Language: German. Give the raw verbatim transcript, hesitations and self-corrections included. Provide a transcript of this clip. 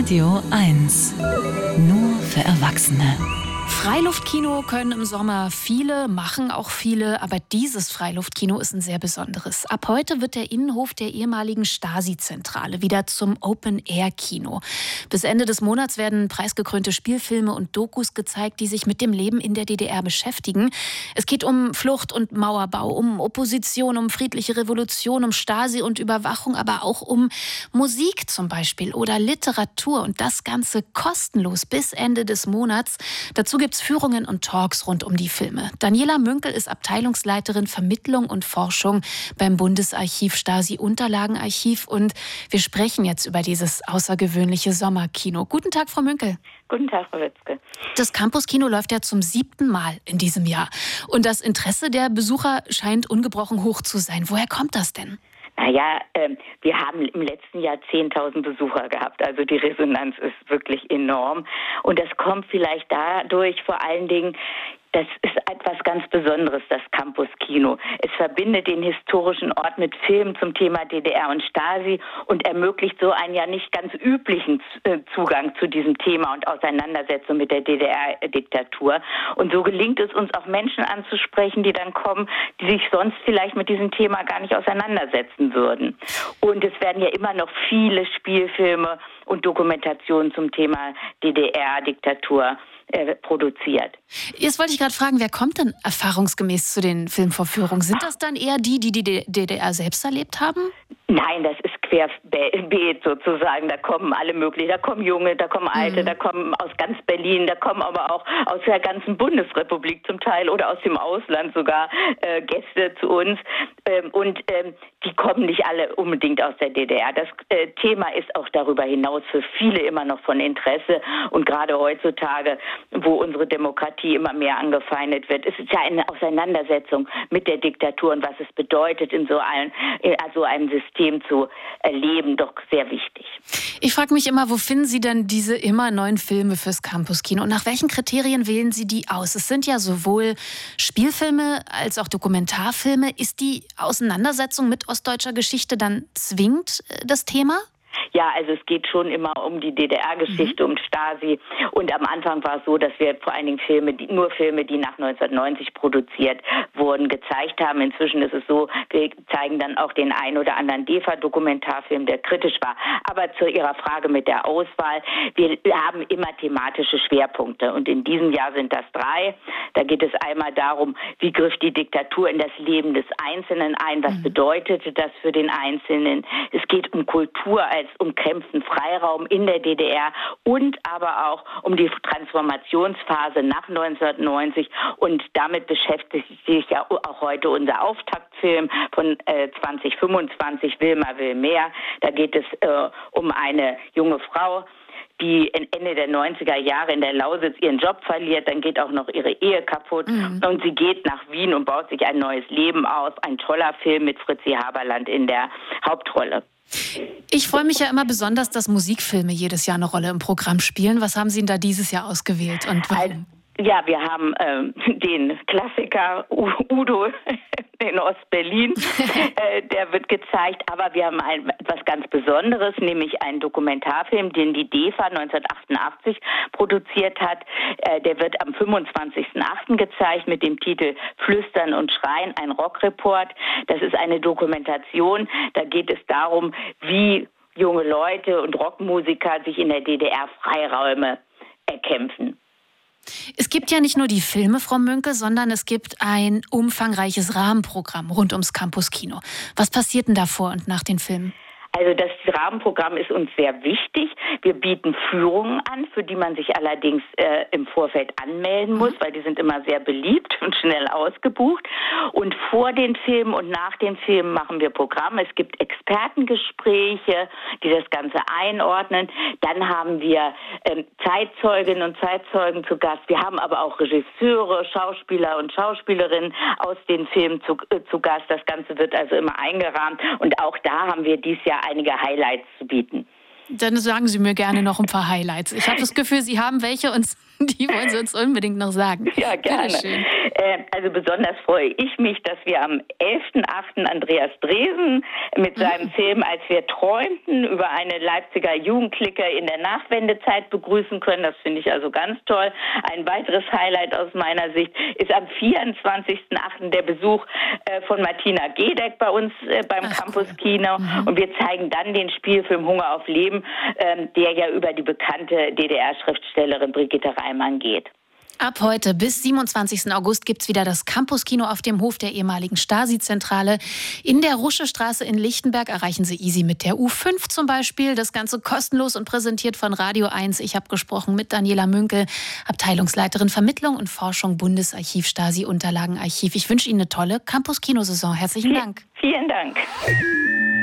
Radio eins. Nur für Erwachsene. Freiluftkino können im Sommer viele, machen auch viele, aber dieses Freiluftkino ist ein sehr besonderes. Ab heute wird der Innenhof der ehemaligen Stasi-Zentrale wieder zum Open-Air-Kino. Bis Ende des Monats werden preisgekrönte Spielfilme und Dokus gezeigt, die sich mit dem Leben in der D D R beschäftigen. Es geht um Flucht und Mauerbau, um Opposition, um friedliche Revolution, um Stasi und Überwachung, aber auch um Musik zum Beispiel oder Literatur. Und das Ganze kostenlos bis Ende des Monats. Dazu gibt es Führungen und Talks rund um die Filme. Daniela Münkel ist Abteilungsleiterin Vermittlung und Forschung beim Bundesarchiv Stasi-Unterlagenarchiv und wir sprechen jetzt über dieses außergewöhnliche Sommerkino. Guten Tag, Frau Münkel. Guten Tag, Frau Witzke. Das Campus-Kino läuft ja zum siebten Mal in diesem Jahr und das Interesse der Besucher scheint ungebrochen hoch zu sein. Woher kommt das denn? Naja, äh, wir haben im letzten Jahr zehntausend Besucher gehabt. Also die Resonanz ist wirklich enorm. Und das kommt vielleicht dadurch vor allen Dingen, das ist etwas ganz Besonderes, das Campus-Kino. Es verbindet den historischen Ort mit Filmen zum Thema D D R und Stasi und ermöglicht so einen ja nicht ganz üblichen Zugang zu diesem Thema und Auseinandersetzung mit der D D R-Diktatur. Und so gelingt es uns auch Menschen anzusprechen, die dann kommen, die sich sonst vielleicht mit diesem Thema gar nicht auseinandersetzen würden. Und es werden ja immer noch viele Spielfilme und Dokumentationen zum Thema D D R-Diktatur Äh, produziert. Jetzt wollte ich gerade fragen, wer kommt denn erfahrungsgemäß zu den Filmvorführungen? Sind das dann eher die, die die D D R selbst erlebt haben? Nein, das ist querbeet sozusagen. Da kommen alle möglichen. Da kommen Junge, da kommen Alte, mhm. da kommen aus ganz Berlin, da kommen aber auch aus der ganzen Bundesrepublik zum Teil oder aus dem Ausland sogar äh, Gäste zu uns. Ähm, und ähm, die kommen nicht alle unbedingt aus der D D R. Das äh, Thema ist auch darüber hinaus für viele immer noch von Interesse. Und gerade heutzutage, wo unsere Demokratie immer mehr angefeindet wird, ist es ja eine Auseinandersetzung mit der Diktatur und was es bedeutet, in so einem, in so einem System zu erleben, doch sehr wichtig. Ich frage mich immer, wo finden Sie denn diese immer neuen Filme fürs Campus-Kino und nach welchen Kriterien wählen Sie die aus? Es sind ja sowohl Spielfilme als auch Dokumentarfilme. Ist die Auseinandersetzung mit ostdeutscher Geschichte dann zwingend das Thema? Ja, also es geht schon immer um die D D R-Geschichte, mhm. um Stasi. Und am Anfang war es so, dass wir vor allen Dingen Filme, die, nur Filme, die nach neunzehnhundertneunzig produziert wurden, gezeigt haben. Inzwischen ist es so, wir zeigen dann auch den ein oder anderen D E F A-Dokumentarfilm, der kritisch war. Aber zu Ihrer Frage mit der Auswahl, wir haben immer thematische Schwerpunkte. Und in diesem Jahr sind das drei. Da geht es einmal darum, wie griff die Diktatur in das Leben des Einzelnen ein? Was mhm. bedeutete das für den Einzelnen? Es geht um Kultur als umkämpften Freiraum in der D D R und aber auch um die Transformationsphase nach neunzehnhundertneunzig. Und damit beschäftigt sich ja auch heute unser Auftaktfilm von äh, zwanzig fünfundzwanzig, Wilma will mehr. Da geht es äh, um eine junge Frau, die Ende der neunziger Jahre in der Lausitz ihren Job verliert, dann geht auch noch ihre Ehe kaputt mhm. und sie geht nach Wien und baut sich ein neues Leben aus. Ein toller Film mit Fritzi Haberland in der Hauptrolle. Ich freue mich ja immer besonders, dass Musikfilme jedes Jahr eine Rolle im Programm spielen. Was haben Sie denn da dieses Jahr ausgewählt und warum? Ja, wir haben ähm, den Klassiker Udo in Ostberlin, äh, der wird gezeigt, aber wir haben ein, etwas ganz Besonderes, nämlich einen Dokumentarfilm, den die D E F A neunzehnhundertachtundachtzig produziert hat. Äh, der wird am fünfundzwanzigsten achten gezeigt mit dem Titel Flüstern und Schreien, ein Rockreport. Das ist eine Dokumentation, da geht es darum, wie junge Leute und Rockmusiker sich in der D D R Freiräume erkämpfen. Es gibt ja nicht nur die Filme, Frau Münkel, sondern es gibt ein umfangreiches Rahmenprogramm rund ums Campus-Kino. Was passiert denn da vor und nach den Filmen? Also das Rahmenprogramm ist uns sehr wichtig. Wir bieten Führungen an, für die man sich allerdings äh, im Vorfeld anmelden muss, weil die sind immer sehr beliebt und schnell ausgebucht. Und vor den Filmen und nach den Filmen machen wir Programme. Es gibt Expertengespräche, die das Ganze einordnen. Dann haben wir ähm, Zeitzeuginnen und Zeitzeugen zu Gast. Wir haben aber auch Regisseure, Schauspieler und Schauspielerinnen aus den Filmen zu, äh, zu Gast. Das Ganze wird also immer eingerahmt. Und auch da haben wir dieses Jahr einige Highlights zu bieten. Dann sagen Sie mir gerne noch ein paar Highlights. Ich habe das Gefühl, Sie haben welche und die wollen Sie uns unbedingt noch sagen. Ja, gerne. Äh, also besonders freue ich mich, dass wir am elften achten Andreas Dresen mit seinem mhm. Film Als wir träumten über eine Leipziger Jugendclique in der Nachwendezeit begrüßen können. Das finde ich also ganz toll. Ein weiteres Highlight aus meiner Sicht ist am vierundzwanzigsten achten der Besuch äh, von Martina Gedeck bei uns äh, beim Ach, Campus Kino. Mhm. Und wir zeigen dann den Spielfilm Hunger auf Leben, ähm, der ja über die bekannte D D R-Schriftstellerin Brigitte Reimann geht. Ab heute bis siebenundzwanzigsten August gibt es wieder das Campus-Kino auf dem Hof der ehemaligen Stasi-Zentrale. In der Ruschestraße in Lichtenberg erreichen Sie easy mit der U fünf zum Beispiel. Das Ganze kostenlos und präsentiert von Radio eins. Ich habe gesprochen mit Daniela Münkel, Abteilungsleiterin Vermittlung und Forschung, Bundesarchiv Stasi-Unterlagenarchiv. Ich wünsche Ihnen eine tolle Campus-Kino-Saison. Herzlichen Dank. Vielen Dank.